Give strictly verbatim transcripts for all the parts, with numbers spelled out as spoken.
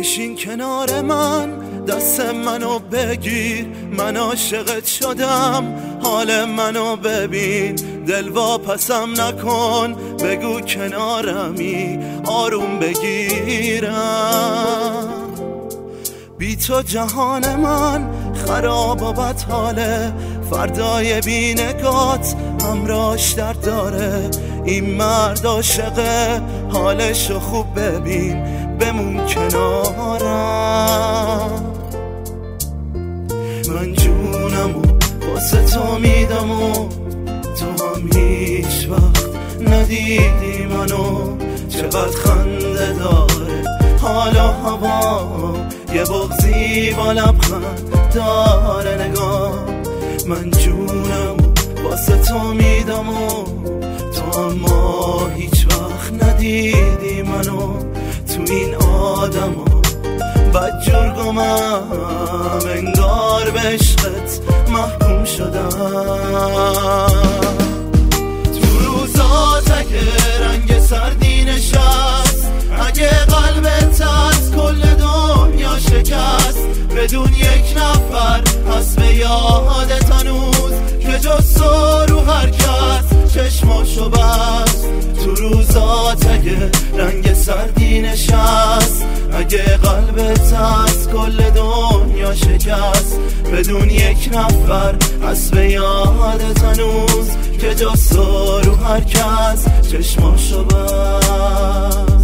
بشین کنار من، دست منو بگیر، من عاشقت شدم، حال منو ببین، دل واپسم نکن، بگو کنارمی، آروم بگیرم. بی تو جهان من خراب و بدحاله، فردای بی نگات همراش درد داره. این مرد عاشقه، حالشو خوب ببین، بمون کنارم. من جونمو واسه تو میدم و تو هم هیچ وقت ندیدی منو. چقدر خنده داره حالا هوا، یه بغضی با لبخند داره نگاه. من جونمو واسه تو میدم و تو اما هیچ وقت ندیدی منو. تو این آدم ها بدجور گمم، انگار به عشقت محکوم شدم. تو روزات اگه رنگ سردی نشست، اگه قلبت از کل دنیا شکست، بدون یک نفر هست به یادت هنوز که جز تو رو هر کس چشماشو بست. تو روزات اگه رنگ سردی نشست، اگه قلبت از کل دنیا شکست، بدون یک نفر هست به یادت هنوز که جز تو رو هر کس چشماشو بست.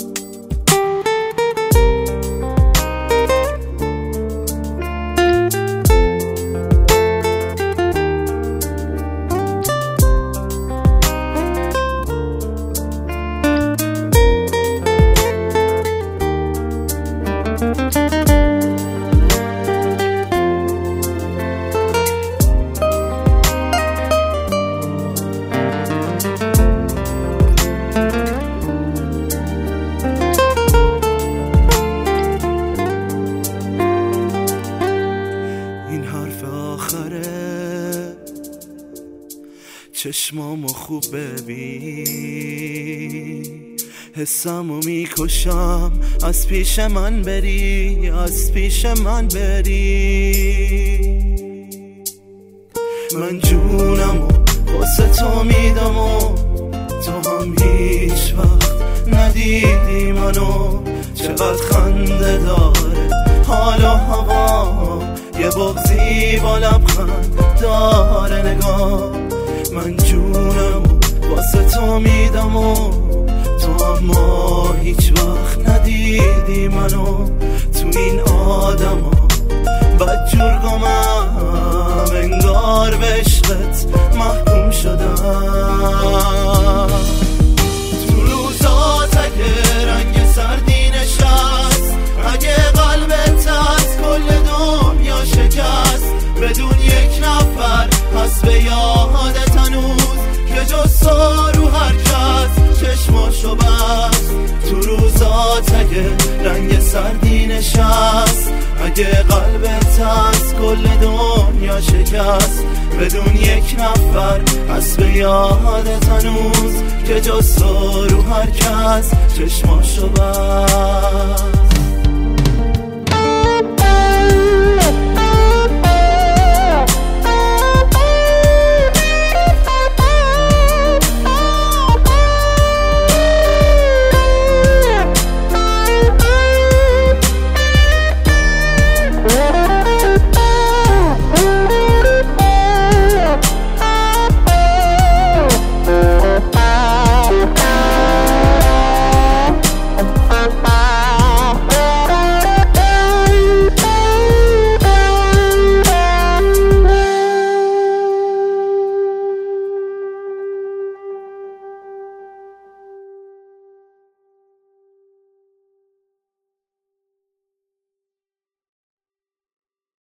چشمامو خوب ببین، حسامو میکشم، از پیش من بری، از پیش من بری. من جونمو واسه تو میدم و تو هم هیچ وقت ندیدی منو. چقدر خنده داره حالا هوا، یه بغضی با لبخند داره نگاه. من جونمو واسه تو میدم و تو اما هیچ وقت ندیدی منو. تو این آدم ها بدجور گمم، انگار به عشقت محکوم شدم. تو روزات اگه رنگ سردی نشست، اگه قلبت از کل دنیا شکست، بدون یک نفر هست به یادت هنوز که جز تو رو هر کس چشماشو بست. تو روزات اگه رنگ سردی نشست، اگه قلبت از کل دنیا شکست، بدون یک نفر هست به یادت هنوز که جز تو رو هر کس چشماشو بست.